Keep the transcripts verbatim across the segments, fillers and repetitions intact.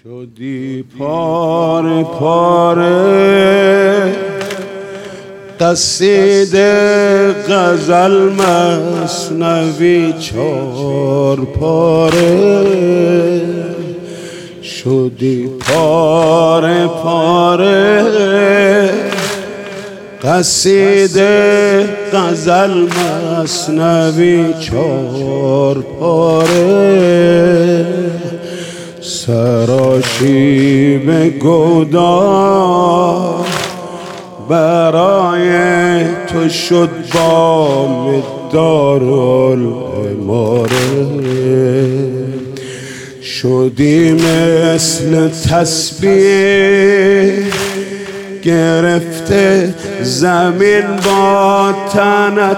شدی پاره پاره قصیده غزل مثنوی چار پاره شدی پاره پاره قصیده غزل مثنوی چار پاره سراشیب گودار برای تو شد بام دارالعماره شدی مثل تسبیح گرفته زمین با تنت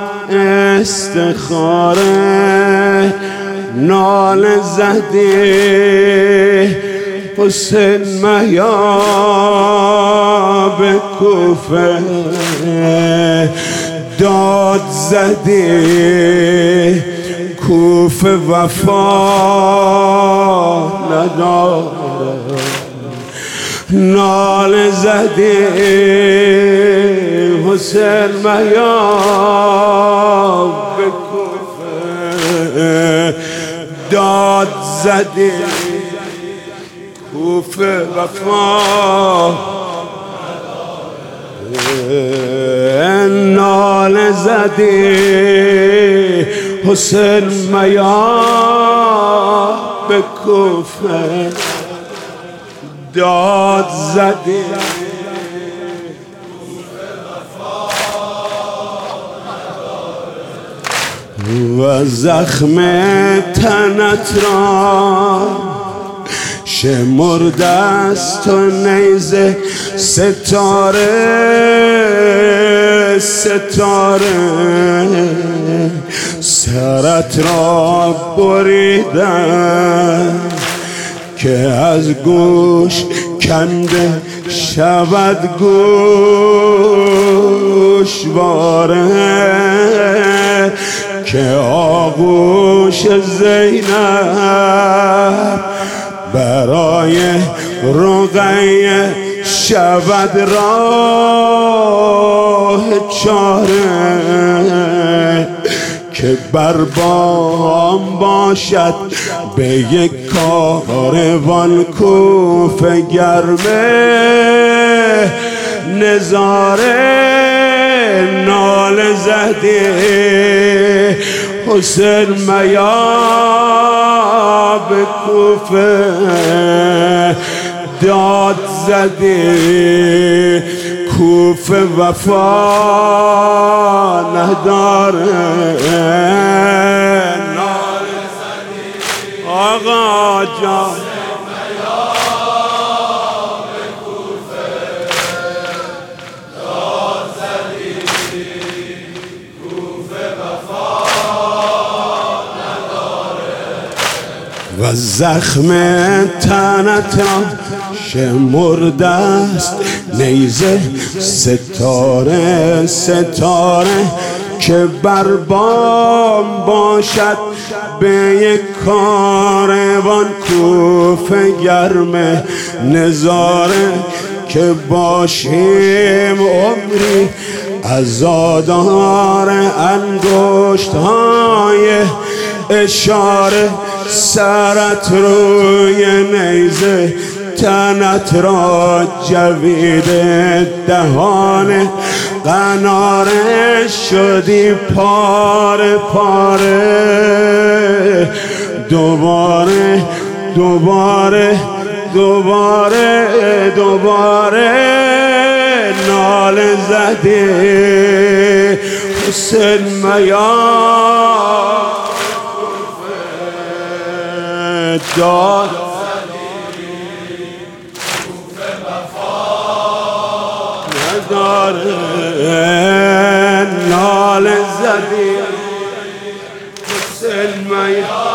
استخاره ناله زدی حسین مهیاب کوفه داد زدی کوفه وفا نداره ناله زدی حسین مهیاب کوفه داد زدی کوفه وفا ناله زدی حسین مهیاب کوفه داد زدی و زخم تنت را شمرده است و نیزه ستاره ستاره سرت را بریدن که از گوش کنده شود گوشواره که آغوش زینب برای رقیه شود راه چاره که بر بام باشد به یک کاروان کوفه گرمه نظاره ناله زدی حسین مهیاب کوفه داد زدی کوفه وفا نداره ناله زدی آقا جان و زخم تنت را شمرده است نیزه ستاره ستاره که بر بام باشد به یک کاروان کوفه گرم نظاره که باشیم عمری عزادار انگشت های اشاره سرت روی نیزه تنت را جویده دهان قناره شدی پاره پاره دوباره دوباره دوباره دوباره ناله زدی حسین مهیاب داد کوفه وفا نداره ناله زدی حسین مهیاب